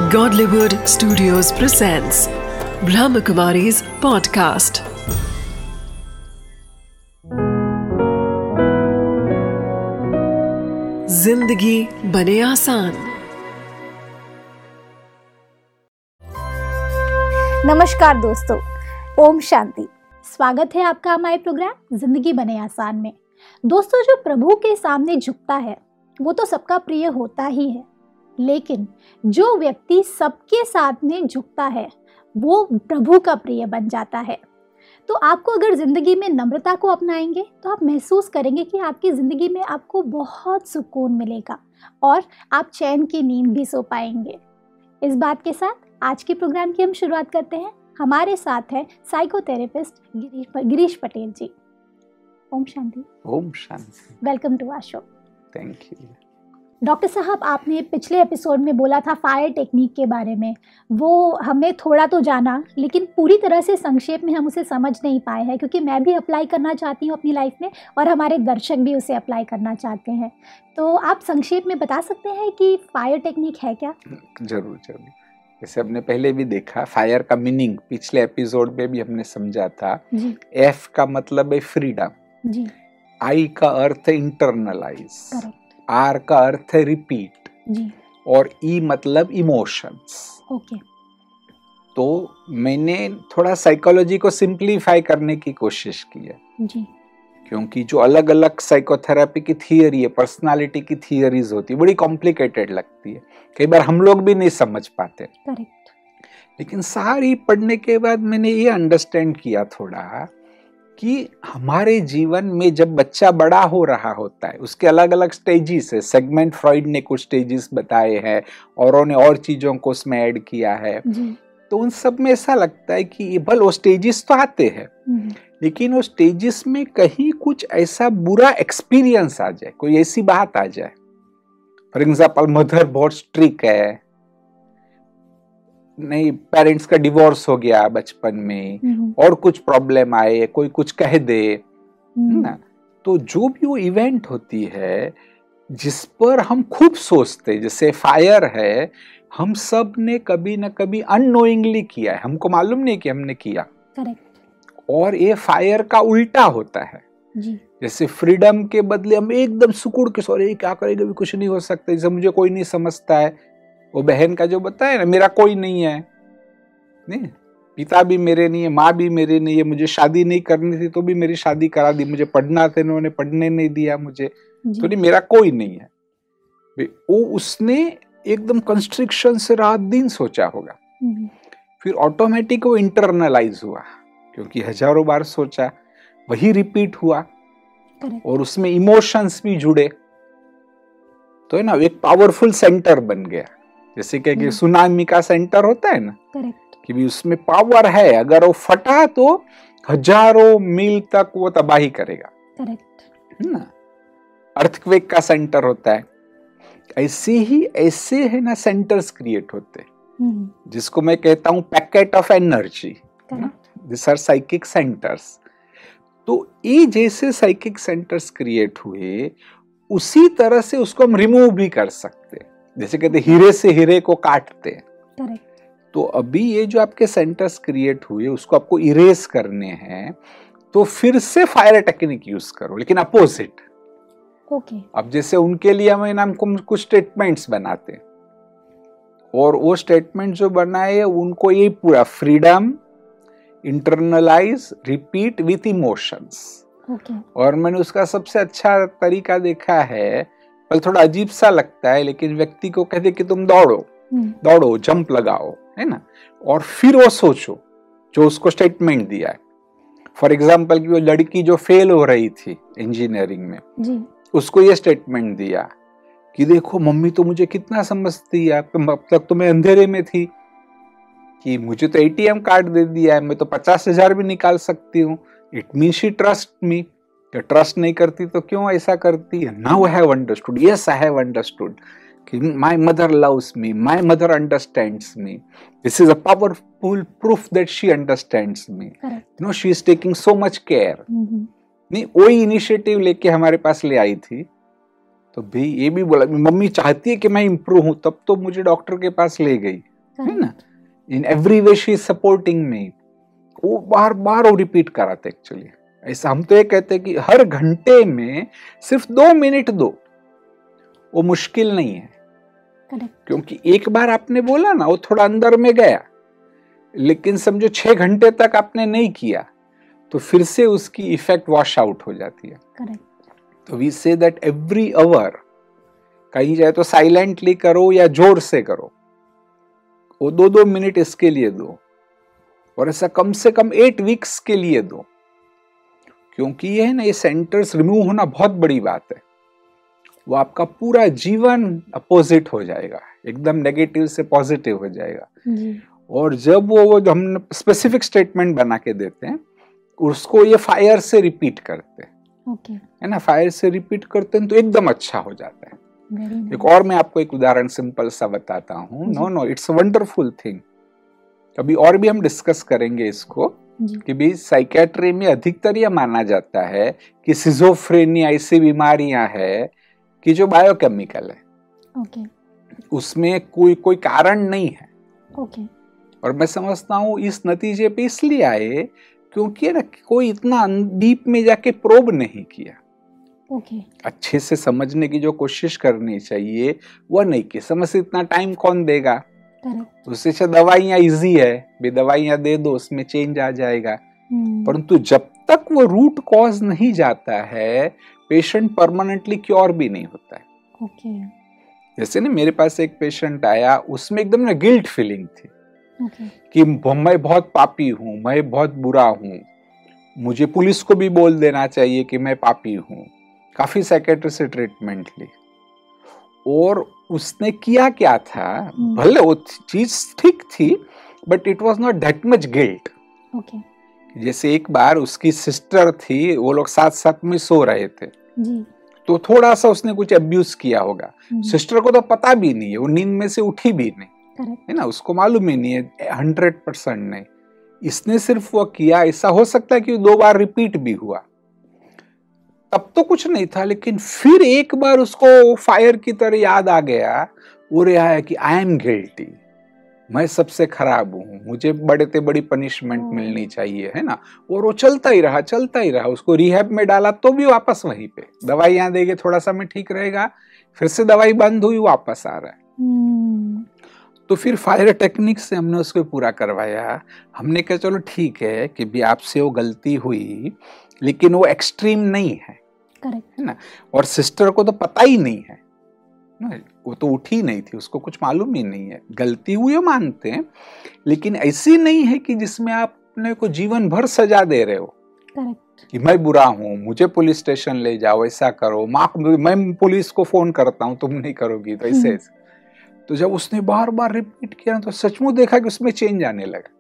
Godlywood Studios presents Brahmakumari's podcast. जिंदगी बने आसान। नमस्कार दोस्तों, ओम शांति। स्वागत है आपका हमारे प्रोग्राम जिंदगी बने आसान में। दोस्तों, जो प्रभु के सामने झुकता है वो तो सबका प्रिय होता ही है, लेकिन जो व्यक्ति सबके साथ में झुकता है वो प्रभु का प्रिय बन जाता है। तो आपको अगर ज़िंदगी में नम्रता को अपनाएंगे तो आप महसूस करेंगे कि आपकी ज़िंदगी में आपको बहुत सुकून मिलेगा और आप चैन की नींद भी सो पाएंगे। इस बात के साथ आज के प्रोग्राम की हम शुरुआत करते हैं। हमारे साथ है साइकोथेरेपिस्ट गिरीश पटेल जी। ओम शांति। ओम शांति। Welcome to our show. Thank you. Doctor साहब, आपने पिछले एपिसोड में बोला था फायर टेक्निक के बारे में। वो हमने थोड़ा तो जाना, लेकिन पूरी तरह से संक्षेप में हम उसे समझ नहीं पाए हैं, क्योंकि मैं भी अप्लाई करना चाहती हूँ अपनी लाइफ में और हमारे दर्शक भी उसे अप्लाई करना चाहते हैं। तो आप संक्षेप में बता सकते हैं कि फायर टेक्निक है क्या? जरूर। जैसे हमने पहले भी देखा, फायर का मीनिंग पिछले एपिसोड में भी हमने समझा था। एफ का मतलब है फ्रीडम जी। आई का अर्थ है इंटरनलाइज, आर का अर्थ है रिपीट जी। और ई मतलब इमोशंस। ओके। तो मैंने थोड़ा साइकोलॉजी को सिंप्लीफाई करने की कोशिश की है जी। क्योंकि जो अलग अलग साइकोथेरेपी की थियरी है, पर्सनालिटी की थियरीज होती है, बड़ी कॉम्प्लिकेटेड लगती है, कई बार हम लोग भी नहीं समझ पाते। करेक्ट। लेकिन सारी पढ़ने के बाद मैंने ये अंडरस्टैंड किया थोड़ा कि हमारे जीवन में जब बच्चा बड़ा हो रहा होता है, उसके अलग अलग स्टेजेस है। सेगमेंट फ्रॉइड ने कुछ स्टेजेस बताए हैं, औरों ने और चीजों को उसमें ऐड किया है। तो उन सब में ऐसा लगता है कि भले वो स्टेजेस तो आते हैं, लेकिन वो स्टेजेस में कहीं कुछ ऐसा बुरा एक्सपीरियंस आ जाए, कोई ऐसी बात आ जाए। फॉर एग्जाम्पल, मदर बहुत स्ट्रिक्ट है, नहीं, पेरेंट्स का डिवोर्स हो गया बचपन में, और कुछ प्रॉब्लम आए, कोई कुछ कह दे ना, तो जो भी वो इवेंट होती है जिस पर हम खूब सोचते, जैसे फायर है, हम सब ने कभी ना कभी अननोइंगली किया है, हमको मालूम नहीं कि हमने किया। करेक्ट। और ये फायर का उल्टा होता है जी। जैसे फ्रीडम के बदले हम एकदम सुकून के सो रहे, क्या करेगा भी कुछ नहीं हो सकता, जैसे मुझे कोई नहीं समझता है। वो बहन का जो बताया ना, मेरा कोई नहीं है, नहीं, पिता भी मेरे नहीं है, माँ भी मेरे नहीं है, मुझे शादी नहीं करनी थी तो भी मेरी शादी करा दी, मुझे पढ़ना था इन्होंने पढ़ने नहीं दिया मुझे, तो नहीं, मेरा कोई नहीं है। वो उसने एकदम कंस्ट्रिक्शन से रात दिन सोचा होगा, फिर ऑटोमेटिक वो इंटरनलाइज हुआ, क्योंकि हजारों बार सोचा, वही रिपीट हुआ और उसमें इमोशंस भी जुड़े, तो है ना, एक पावरफुल सेंटर बन गया। जैसे कि सुनामी का सेंटर होता है ना, कि भी उसमें पावर है, अगर वो फटा तो हजारों मील तक वो तबाही करेगा। करेक्ट ना। अर्थक्वेक का सेंटर होता है, ऐसे है ना सेंटर्स क्रिएट होते हैं, जिसको मैं कहता हूं packet of energy. This are psychic centres. तो ये जैसे साइकिक सेंटर्स क्रिएट हुए, उसी तरह से उसको हम रिमूव भी कर सकते हैं। जैसे कहते हीरे से हीरे को काटते हैं। करेक्ट। तो अभी ये जो आपके सेंटर्स क्रिएट हुए, उसको आपको इरेज करने हैं, तो फिर से फायर टेक्निक यूज करो, लेकिन अपोजिट। ओके। अब जैसे उनके लिए हम कुछ स्टेटमेंट्स बनाते हैं, और वो स्टेटमेंट जो बनाए उनको ये पूरा freedom, internalise, repeat with emotions. और मैंने उसका सबसे अच्छा तरीका देखा है, पर थोड़ा अजीब सा लगता है, लेकिन व्यक्ति को कहते कि तुम दौड़ो, जंप लगाओ, है ना, और फिर वो सोचो जो उसको स्टेटमेंट दिया है। फॉर एग्जाम्पल, कि वो लड़की जो फेल हो रही थी इंजीनियरिंग में जी। उसको ये स्टेटमेंट दिया कि देखो मम्मी तो मुझे कितना समझती है, अब तक तो मैं अंधेरे में थी, कि मुझे तो ATM कार्ड दे दिया है, मैं तो 50,000 भी निकाल सकती हूँ। It mean she trust me. Trust नहीं करती तो क्यों ऐसा करती है? Now I have understood, yes I have understood कि my mother loves me, my mother understands me, this is a powerful proof that she understands me, you know, she is taking so much care. नहीं, वही initiative लेके हमारे पास ले आई थी। तो भी ये भी बोला, मम्मी चाहती है कि मैं इम्प्रूव हूं, तब तो मुझे डॉक्टर के पास ले गई। है ना, in every way she is supporting me, वो बार बार वो रिपीट कराते एक्चुअली। ऐसा हम तो ये कहते हैं कि हर घंटे में सिर्फ 2 मिनट दो, वो मुश्किल नहीं है। क्योंकि एक बार आपने बोला ना, वो थोड़ा अंदर में गया, लेकिन समझो 6 घंटे तक आपने नहीं किया तो फिर से उसकी इफेक्ट वॉश आउट हो जाती है। तो we say that every hour, कहीं जाए तो साइलेंटली करो या जोर से करो, वो 2-2 मिनट इसके लिए दो, और ऐसा कम से कम 8 वीक्स के लिए दो। क्योंकि ये है ना, ये सेंटर्स रिमूव होना बहुत बड़ी बात है। वो आपका पूरा जीवन अपोजिट हो जाएगा, एकदम नेगेटिव से पॉजिटिव हो जाएगा जी। और जब वो हम स्पेसिफिक स्टेटमेंट बना के देते हैं, उसको ये फायर से रिपीट करते हैं, है ना, फायर से रिपीट करते हैं तो एकदम अच्छा हो जाता है। एक और मैं आपको एक उदाहरण सिंपल सा बताता हूँ। No it's a wonderful thing. कभी और भी हम डिस्कस करेंगे इसको कि भी साइकेट्री में अधिकतर यह माना जाता है कि सिजोफ्रेनिया ऐसी बीमारियां है कि जो बायोकेमिकल है, उसमें कोई कारण नहीं है। और मैं समझता हूँ इस नतीजे पे इसलिए आए क्योंकि ना कोई इतना डीप में जाके प्रोब नहीं किया। अच्छे से समझने की जो कोशिश करनी चाहिए वो नहीं की। समझ से इतना टाइम कौन देगा? उससे अच्छा दवाइयां इजी है, भी दवाइयां दे दो, उसमें चेंज आ जाएगा। परंतु जब तक वो रूट कॉज नहीं जाता है, पेशेंट परमानेंटली क्योर भी नहीं होता है। जैसे ना मेरे पास एक पेशेंट आया, उसमें एकदम ना गिल्ट फीलिंग थी कि मैं बहुत पापी हूँ, मैं बहुत बुरा हूँ, मुझे पुलिस को भी बोल देना चाहिए कि मैं पापी हूँ। काफी साइकेट्रिस्ट से ट्रीटमेंट ली, और उसने किया क्या था, भले वो चीज ठीक थी but it was not that much guilt. जैसे एक बार उसकी सिस्टर थी, वो लोग साथ साथ में सो रहे थे जी। तो थोड़ा सा उसने कुछ अब्यूज किया होगा। सिस्टर को तो पता भी नहीं है, वो नींद में से उठी भी नहीं, है ना, उसको मालूम ही नहीं है 100% नहीं। इसने सिर्फ वो किया, ऐसा हो सकता है कि 2 बार रिपीट भी हुआ, तब तो कुछ नहीं था, लेकिन फिर एक बार उसको फायर की तरह याद आ गया, वो रहा है कि आई एम गिल्टी, मैं सबसे खराब हूँ, मुझे बड़े से बड़ी पनिशमेंट मिलनी चाहिए, है ना। और वो चलता ही रहा। उसको रिहैब में डाला तो भी वापस वहीं पे, दवाइयां देंगे थोड़ा सा में ठीक रहेगा, फिर से दवाई बंद हुई, वापस आ रहा है। तो फिर फायर टेक्निक से हमने उसको पूरा करवाया। हमने कहा चलो ठीक है कि भी आपसे वो गलती हुई, लेकिन वो एक्सट्रीम नहीं है, है ना। और सिस्टर को तो पता ही नहीं है, वो तो उठी नहीं थी, उसको कुछ मालूम ही नहीं है। गलती हुई है मानते हैं, लेकिन ऐसी नहीं है कि जिसमें आप अपने को जीवन भर सजा दे रहे हो कि मैं बुरा हूं, मुझे पुलिस स्टेशन ले जाओ, ऐसा करो, मैं पुलिस को फोन करता हूं, तुम नहीं करोगी, तो ऐसे। तो जब उसने बार बार रिपीट किया तो सचमुच देखा कि उसमें चेंज आने लगा।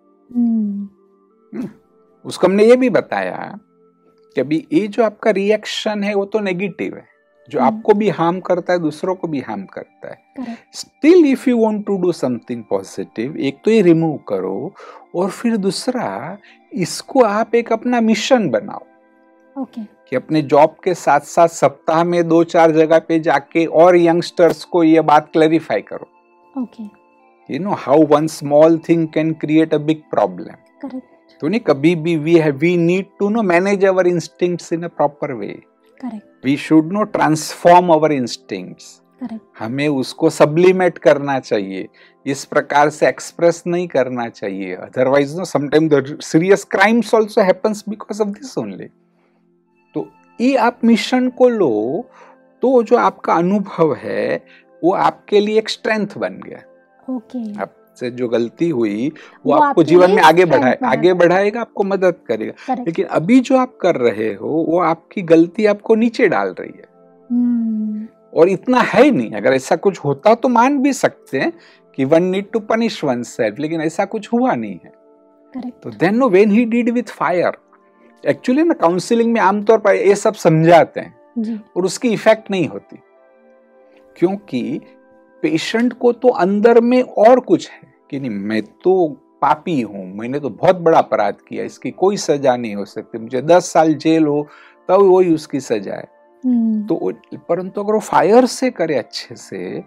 उसको हमने ये भी बताया कि अभी ये जो आपका रिएक्शन है वो तो नेगेटिव है, जो आपको भी हार्म करता है, दूसरों को भी हार्म करता है। Still if you want to do something positive, एक तो ये रिमूव करो, और फिर दूसरा इसको आप एक अपना मिशन बनाओ कि अपने जॉब के साथ साथ सप्ताह में 2-4 जगह पे जाके और यंगस्टर्स को ये बात क्लैरिफाई करो। You know how one small thing can create a big problem. Correct. तो नहीं, कभी भी we need to manage our instincts in a proper way. Correct. We should not transform our instincts. Correct. हमें उसको sublimate करना चाहिए, इस प्रकार से express नहीं करना चाहिए। Otherwise, sometimes the serious crimes also happens because of this only. तो ये आप मिशन को लो, तो जो आपका अनुभव है वो आपके लिए एक स्ट्रेंथ बन गया। आपसे जो गलती हुई वो आपको जीवन में आगे बढ़ाएगा, आपको मदद करेगा। लेकिन अभी जो आप कर रहे हो वो आपकी गलती आपको नीचे डाल रही है, और इतना है नहीं। अगर ऐसा कुछ होता तो मान भी सकते हैं कि one need to punish oneself, लेकिन ऐसा कुछ हुआ नहीं है। तो then when he did with fire, actually ना काउंसलिंग में आमतौर पर ये सब समझाते हैं और उसकी इफेक्ट नहीं होती, क्योंकि पेशेंट को तो अंदर में और कुछ है कि नहीं, मैं तो पापी हूं, मैंने तो बहुत बड़ा अपराध किया, इसकी कोई सजा नहीं हो सकती, मुझे 10 साल जेल हो तब वही उसकी सजा है। तो परंतु अगर वो फायर से करे अच्छे से,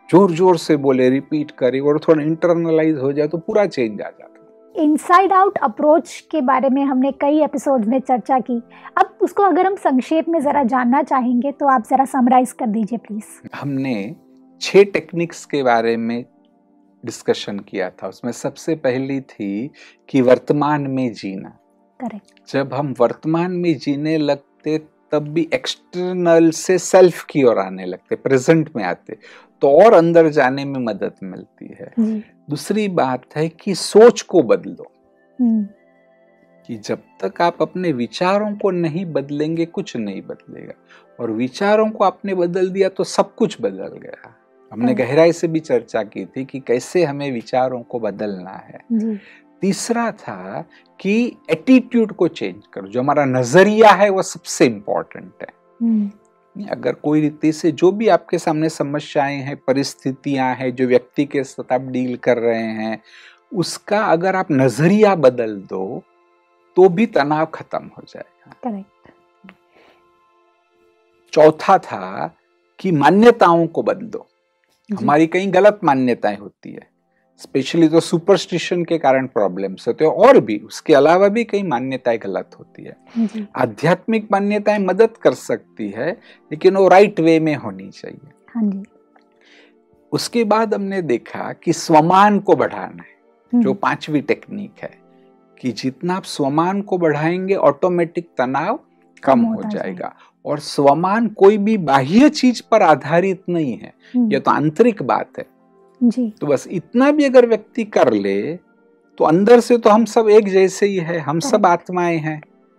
जोर जोर से बोले, रिपीट करे और थोड़ा इंटरनलाइज हो जाए तो पूरा चेंज आ जाता है। इनसाइड आउट अप्रोच के बारे में हमने कई एपिसोड में चर्चा की, अब उसको अगर हम संक्षेप में जरा जानना चाहेंगे तो आप जरा समराइज कर दीजिए प्लीज। हमने 6 टेक्निक्स के बारे में डिस्कशन किया था। उसमें सबसे पहली थी कि वर्तमान में जीना। करेक्ट। जब हम वर्तमान में जीने लगते तब भी एक्सटर्नल से सेल्फ की ओर आने लगते, प्रेजेंट में आते, तो और अंदर जाने में मदद मिलती है। दूसरी बात है कि सोच को बदलो, कि जब तक आप अपने विचारों को नहीं बदलेंगे कुछ नहीं बदलेगा, और विचारों को आपने बदल दिया तो सब कुछ बदल गया। हमने गहराई से भी चर्चा की थी कि कैसे हमें विचारों को बदलना है। तीसरा था कि एटीट्यूड को चेंज करो, जो हमारा नजरिया है वो सबसे इंपॉर्टेंट है। अगर कोई रीति से जो भी आपके सामने समस्याएं हैं, परिस्थितियां हैं, जो व्यक्ति के साथ आप डील कर रहे हैं, उसका अगर आप नजरिया बदल दो तो भी तनाव खत्म हो जाएगा। करेक्ट। चौथा था कि मान्यताओं को बदलो। हमारी कई गलत मान्यताएं होती है, स्पेशली तो सुपरस्टिशन के कारण प्रॉब्लम्स होते हैं, और भी उसके अलावा भी कई मान्यताएं गलत होती है। आध्यात्मिक मान्यताएं मदद कर सकती है, लेकिन वो राइट वे में होनी चाहिए। हाँ जी। उसके बाद हमने देखा कि स्वमान को बढ़ाना है, जो 5वीं टेक्निक है, कि जितना आप स्वमान को बढ़ाएंगे ऑटोमेटिक तनाव कम हो जाएगा। और स्वमान कोई भी बाह्य चीज पर आधारित नहीं है, यह तो आंतरिक बात है जी। तो बस इतना भी अगर व्यक्ति कर ले तो अंदर से तो हम सब एक जैसे ही है, हम सब आत्माएं हैं,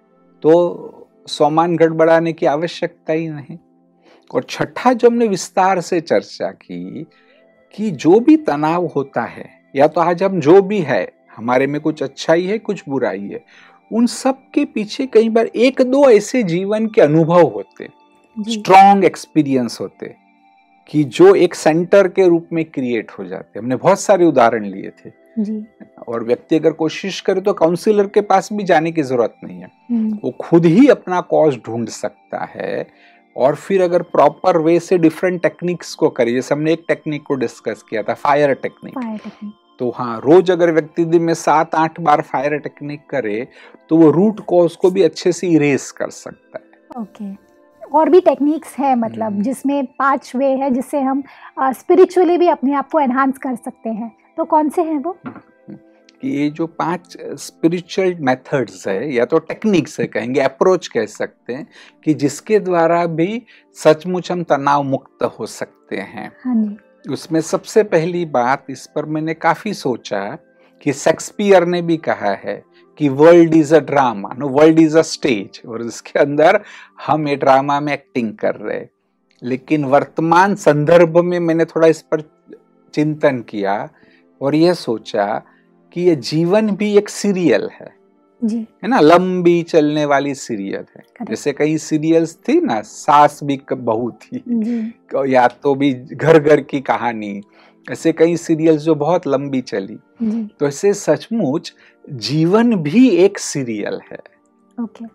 तो स्वमान गड़बड़ाने की आवश्यकता ही नहीं। और छठा जो हमने विस्तार से चर्चा की कि जो भी तनाव होता है, या तो आज हम जो भी है हमारे में कुछ अच्छाई है कुछ बुराई है, उन सब के पीछे कई बार 1-2 ऐसे जीवन के अनुभव होते, स्ट्रॉन्ग एक्सपीरियंस होते, कि जो एक सेंटर के रूप में क्रिएट हो जाते। हमने बहुत सारे उदाहरण लिए थे जी। और व्यक्ति अगर कोशिश करे तो काउंसलर के पास भी जाने की जरूरत नहीं है, वो खुद ही अपना कॉज ढूंढ सकता है। और फिर अगर प्रॉपर वे से डिफरेंट टेक्निक्स को करे, जैसे हमने एक टेक्निक को डिस्कस किया था, फायर टेक्निक। तो हाँ, रोज अगर व्यक्ति दिन में 7-8 बार फायर टेक्निक करे तो वो रूट कॉज को भी अच्छे से इरेज कर सकता है। ओके। और भी टेक्निक्स है, मतलब जिसमें 5 वे है जिससे हम स्पिरिचुअली भी अपने आप को एनहांस कर सकते हैं, तो कौन से हैं वो? कि ये जो 5 स्पिरिचुअल मेथड्स है, या तो टेक्निक्स है कहेंगे, अप्रोच कह सकते हैं, कि जिसके द्वारा भी सचमुच हम तनाव मुक्त हो सकते हैं। हाँ जी। उसमें सबसे पहली बात, इस पर मैंने काफी सोचा, कि शेक्सपियर ने भी कहा है कि world is a drama, no world is a stage, और इसके अंदर हम ये ड्रामा में एक्टिंग कर रहे हैं। लेकिन वर्तमान संदर्भ में मैंने थोड़ा इस पर चिंतन किया और यह सोचा कि ये जीवन भी एक सीरियल है जी। है ना, लंबी चलने वाली सीरियल है। जैसे कई सीरियल्स थी ना, सास भी बहू थी, या तो भी घर घर की कहानी, ऐसे कई सीरियल्स जो बहुत लंबी चली। तो ऐसे सचमुच जीवन भी एक सीरियल है। ओके।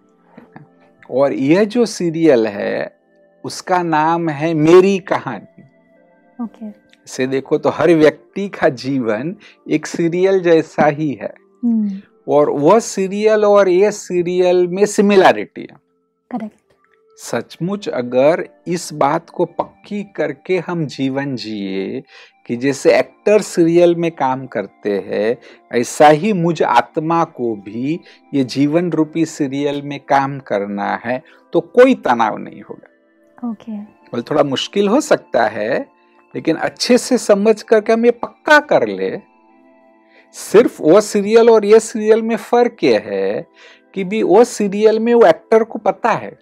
और यह जो सीरियल है उसका नाम है मेरी कहानी। ओके। से देखो तो हर व्यक्ति का जीवन एक सीरियल जैसा ही है, और वह सीरियल और ये सीरियल में सिमिलैरिटी है। करेक्ट। सचमुच अगर इस बात को पक्की करके हम जीवन जिए कि जैसे एक्टर सीरियल में काम करते हैं, ऐसा ही मुझ आत्मा को भी ये जीवन रूपी सीरियल में काम करना है, तो कोई तनाव नहीं होगा। ओके। बोल थोड़ा मुश्किल हो सकता है, लेकिन अच्छे से समझ करके हम ये पक्का कर ले। सिर्फ वो सीरियल और ये सीरियल में फर्क ये है कि भी वो सीरियल में वो एक्टर को पता है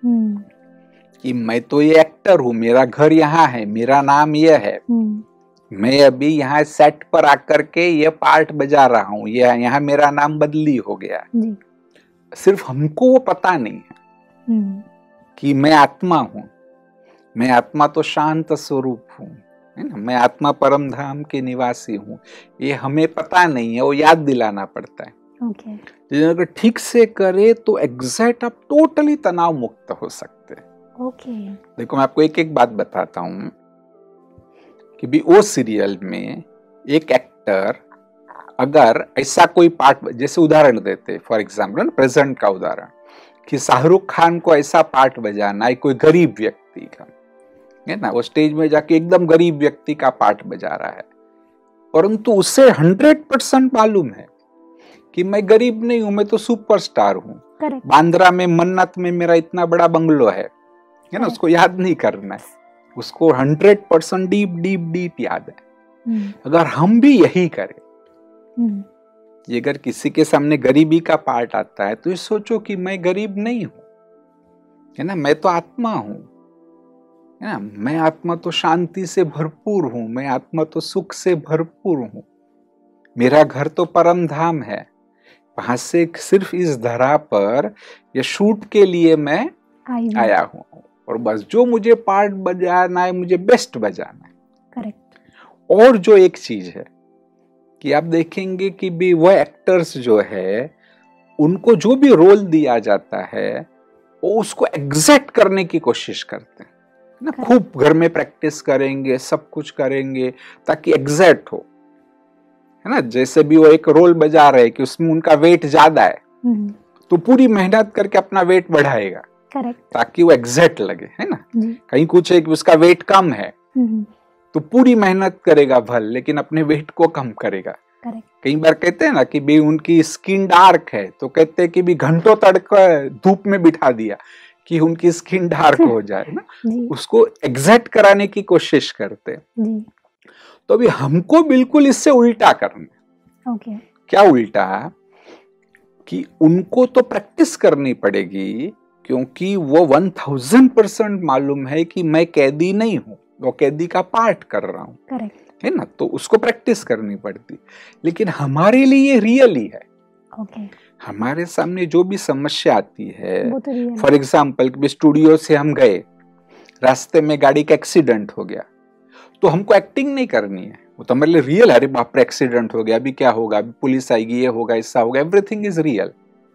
कि मैं तो ये एक्टर हूँ, मेरा घर यहाँ है, मेरा नाम ये है, मैं अभी यहाँ सेट पर आकर के ये पार्ट बजा रहा हूँ, ये यहाँ मेरा नाम बदली हो गया। सिर्फ हमको वो पता नहीं है कि मैं आत्मा हूँ, मैं आत्मा तो शांत स्वरूप हूँ, है ना, मैं आत्मा परम धाम के निवासी हूँ। ये हमें पता नहीं है, वो याद दिलाना पड़ता है। ओके। लेकिन अगर ठीक से करे तो एग्जैक्ट आप टोटली तनाव मुक्त हो सकते हैं। ओके। देखो मैं आपको एक एक बात बताता हूँ कि भी वो सीरियल में एक एक्टर अगर ऐसा कोई पार्ट, जैसे उदाहरण देते फॉर एग्जाम्पल प्रेजेंट का उदाहरण, कि शाहरुख खान को ऐसा पार्ट बजाना है कोई गरीब व्यक्ति का, है ना, वो स्टेज में जाके एकदम गरीब व्यक्ति का पार्ट बजा रहा है, परंतु उसे 100% मालूम है कि मैं गरीब नहीं हूं, मैं तो सुपरस्टार हूं, बांद्रा में मन्नत में मेरा इतना बड़ा बंगलो है ना, उसको याद नहीं करना है, उसको 100% डीप डीप डीप याद है। अगर हम भी यही करें कि अगर किसी के सामने गरीबी का पार्ट आता है तो ये सोचो कि मैं गरीब नहीं हूं, है ना, मैं तो आत्मा हूं, है ना, मैं आत्मा तो शांति से भरपूर हूं, मैं आत्मा तो सुख से भरपूर हूं, मेरा घर तो परम धाम है, वहां से सिर्फ इस धरा पर ये शूट के लिए मैं आया हूं, और बस जो मुझे पार्ट बजाना है मुझे बेस्ट बजाना है। करेक्ट। और जो एक चीज है कि आप देखेंगे कि भी वह एक्टर्स जो है उनको जो भी रोल दिया जाता है वो उसको एग्जैक्ट करने की कोशिश करते हैं ना, खूब घर में प्रैक्टिस करेंगे, सब कुछ करेंगे ताकि एग्जैक्ट हो, है ना। जैसे भी वो एक रोल बजा रहे कि उसमें उनका वेट ज्यादा है तो पूरी मेहनत करके अपना वेट बढ़ाएगा ताकि वो एग्जैक्ट लगे, है ना। कहीं कुछ है कि उसका वेट कम है तो पूरी मेहनत करेगा भल, लेकिन अपने वेट को कम करेगा। कई बार कहते हैं ना कि भी उनकी स्किन डार्क है तो कहते हैं कि भी घंटों तड़का धूप में बिठा दिया कि उनकी स्किन डार्क हो जाए ना, उसको एग्जैक्ट कराने की कोशिश करते हैं। तो अभी हमको बिल्कुल इससे उल्टा करना। क्या उल्टा? कि उनको तो प्रैक्टिस करनी पड़ेगी क्योंकि वो 1000% मालूम है कि मैं कैदी नहीं हूं, वो कैदी का पार्ट कर रहा हूं, करेक्ट है ना, तो उसको प्रैक्टिस करनी पड़ती। लेकिन हमारे लिए रियल ही है। हमारे सामने जो भी समस्या आती है, फॉर एग्जाम्पल स्टूडियो से हम गए, रास्ते में गाड़ी का एक्सीडेंट हो गया, तो हमको एक्टिंग नहीं करनी है, वो तो हमारे लिए रियल है। अरे बाप रे एक्सीडेंट हो गया, अभी क्या होगा, अभी पुलिस आएगी, ये होगा, ऐसा होगा, एवरीथिंग इज रियल।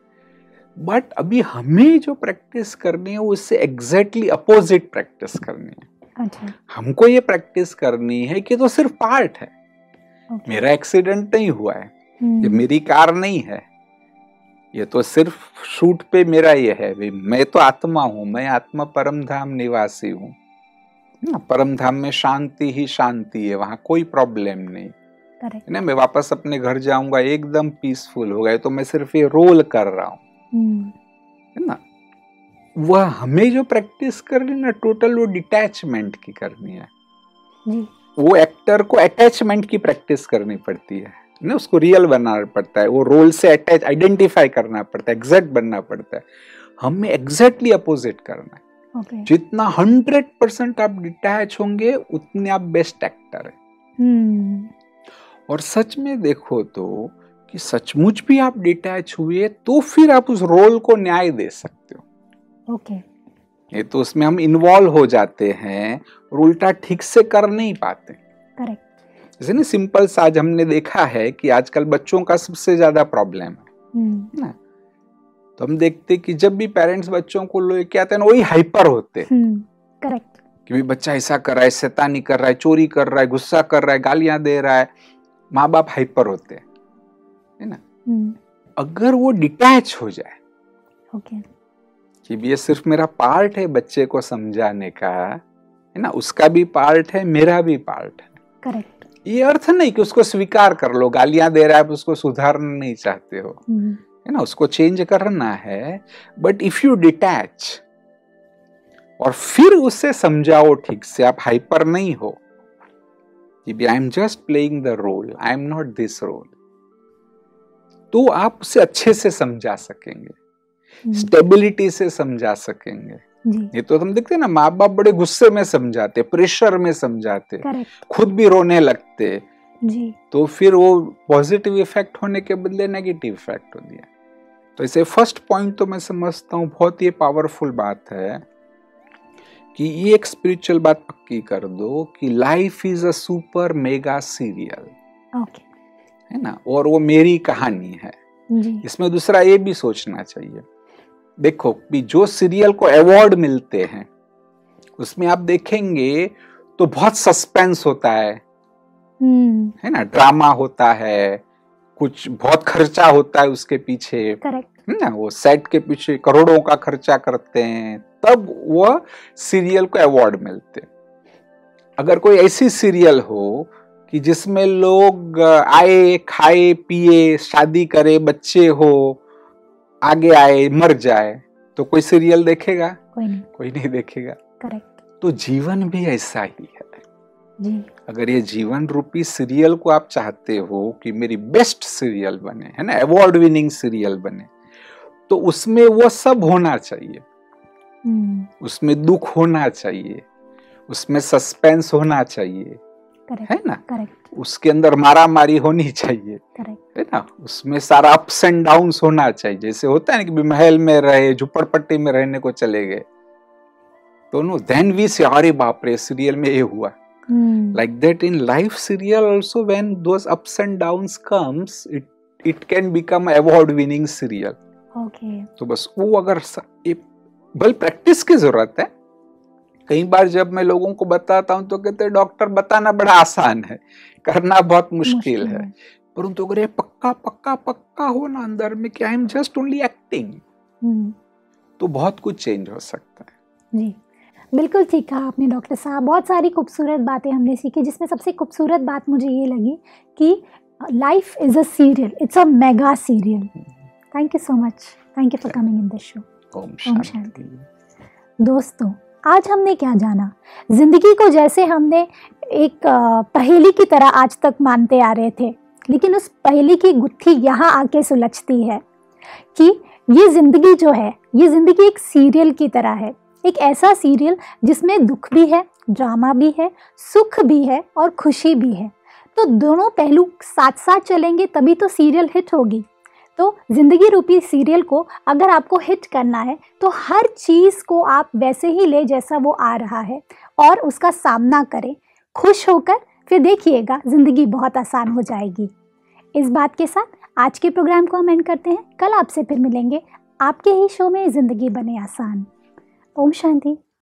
बट अभी हमें जो प्रैक्टिस करनी है उससे एग्जैक्टली अपोजिट प्रैक्टिस करनी है। अच्छा। हमको ये प्रैक्टिस करनी है कि तो सिर्फ पार्ट है, मेरा एक्सीडेंट नहीं हुआ है, ये मेरी कार नहीं है, ये तो सिर्फ शूट पे मेरा ये है, मैं तो आत्मा हूं, मैं आत्मा परम धाम निवासी हूं, परम धाम में शांति ही शांति है, वहां कोई प्रॉब्लम नहीं है ना। मैं वापस अपने घर जाऊंगा एकदम पीसफुल हो गए, तो मैं सिर्फ ये रोल कर रहा हूं, है ना। वह हमें जो प्रैक्टिस करनी ना टोटल वो डिटैचमेंट की करनी है। वो एक्टर को अटैचमेंट की प्रैक्टिस करनी पड़ती है ना, उसको रियल बनाना पड़ता है, वो रोल से अटैच आइडेंटिफाई करना पड़ता है, एग्जैक्ट बनना पड़ता है। हमें एग्जैक्टली अपोजिट करना है। जितना 100% आप डिटैच होंगे उतने आप बेस्ट एक्टर है। और सच में देखो तो कि सचमुच भी आप डिटैच हुए तो फिर आप उस रोल को न्याय दे सकते हो। ये तो उसमें हम इन्वॉल्व हो जाते हैं और उल्टा ठीक से कर नहीं पाते। करेक्ट। जैसे ना सिंपल सा आज हमने देखा है कि आजकल बच्चों का सबसे ज्यादा प्रॉब्लम है ना, तो हम देखते कि जब भी पेरेंट्स बच्चों को लेके आते हैं ना वही हाइपर होते हैं। करेक्ट। कि भी बच्चा ऐसा कर रहा है, शैतानी कर रहा है, चोरी कर रहा है, गुस्सा कर रहा है, गालियां दे रहा है, माँ बाप हाइपर होते हैं, है ना। अगर वो डिटैच हो जाए कि ये सिर्फ मेरा पार्ट है बच्चे को समझाने का, है ना, उसका भी पार्ट है, मेरा भी पार्ट है। करेक्ट। ये अर्थ नहीं कि उसको स्वीकार कर लो, गालियां दे रहा है उसको सुधारना नहीं चाहते हो, है ना, उसको चेंज करना है। बट इफ यू डिटैच और फिर उससे समझाओ ठीक से, आप हाइपर नहीं हो कि I am just playing the role, I am not this role, तो आप उसे अच्छे से समझा सकेंगे, स्टेबिलिटी से समझा सकेंगे। ये तो हम देखते हैं ना, माँ बाप बड़े गुस्से में समझाते, प्रेशर में समझाते, खुद भी रोने लगते जी। तो फिर वो पॉजिटिव इफेक्ट होने के बदले नेगेटिव इफेक्ट हो दिया। तो इसे फर्स्ट पॉइंट तो मैं समझता हूँ बहुत ही पावरफुल बात है कि ये एक स्पिरिचुअल बात पक्की कर दो कि life is a super mega serial, है ना, और वो मेरी कहानी है जी। इसमें दूसरा ये भी सोचना चाहिए, देखो भी जो सीरियल को अवार्ड मिलते हैं उसमें आप देखेंगे तो बहुत सस्पेंस होता है ना, ड्रामा होता है, कुछ बहुत खर्चा होता है उसके पीछे, करेक्ट है ना, वो सेट के पीछे करोड़ों का खर्चा करते हैं, तब वो सीरियल को अवार्ड मिलते। अगर कोई ऐसी सीरियल हो कि जिसमें लोग आए, खाए, पिए, शादी करे, बच्चे हो, आगे आए, मर जाए, तो कोई सीरियल देखेगा? कोई नहीं देखेगा। करेक्ट। तो जीवन भी ऐसा ही है जी। अगर ये जीवन रूपी सीरियल को आप चाहते हो कि मेरी बेस्ट सीरियल बने, है ना, अवार्ड विनिंग सीरियल बने, तो उसमें वो सब होना चाहिए। उसमें दुख होना चाहिए, उसमें सस्पेंस होना चाहिए, है ना, करेक्ट। उसके अंदर मारा मारी होनी चाहिए, करेक्ट, है ना, उसमें सारा अप्स एंड डाउन्स होना चाहिए। जैसे होता है ना कि महल में रहे, झुपड़पट्टी में रहने को चले गए, तो नो देन वी से अरे बाप रे सीरियल में ये हुआ। Like that in life serial also, when those ups and downs comes, it can become award winning serial. Okay. तो बस वो अगर बल प्रैक्टिस की जरूरत है। कई बार जब मैं लोगों को बताता हूँ तो कहते हैं डॉक्टर बताना बड़ा आसान है, करना बहुत मुश्किल है। परंतु अगर ये पक्का पक्का पक्का हो ना अंदर में कि I am just only acting, तो बहुत कुछ चेंज हो सकता है। जी बिल्कुल ठीक कहा आपने डॉक्टर साहब। बहुत सारी खूबसूरत बातें हमने सीखी, जिसमें सबसे खूबसूरत बात मुझे ये लगी कि life is a serial, it's a mega serial. Thank you so much, thank you for coming in this show. ओम शांति। दोस्तों, आज हमने क्या जाना? जिंदगी को जैसे हमने एक पहेली की तरह आज तक मानते आ रहे थे, लेकिन उस पहेली की गुत्थी यहाँ आके सुलझती है कि ये ज़िंदगी जो है, ये ज़िंदगी एक सीरियल की तरह है। एक ऐसा सीरियल जिसमें दुख भी है, ड्रामा भी है, सुख भी है और खुशी भी है। तो दोनों पहलू साथ साथ चलेंगे तभी तो सीरियल हिट होगी। तो ज़िंदगी रूपी सीरियल को अगर आपको हिट करना है तो हर चीज़ को आप वैसे ही ले जैसा वो आ रहा है और उसका सामना करें खुश होकर, फिर देखिएगा ज़िंदगी बहुत आसान हो जाएगी। इस बात के साथ आज के प्रोग्राम को हम एंड करते हैं। कल आपसे फिर मिलेंगे आपके ही शो में ज़िंदगी बने आसान। ओम शांति।